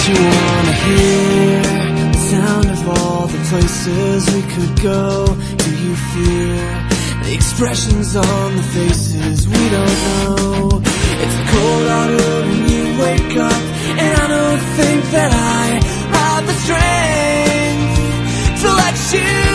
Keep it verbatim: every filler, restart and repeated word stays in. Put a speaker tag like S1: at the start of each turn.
S1: you wanna hear the sound of all the places we could go? Do you fear the expressions on the faces we don't know? It's a cold autumn when you wake up, and I don't think that I have the strength to let you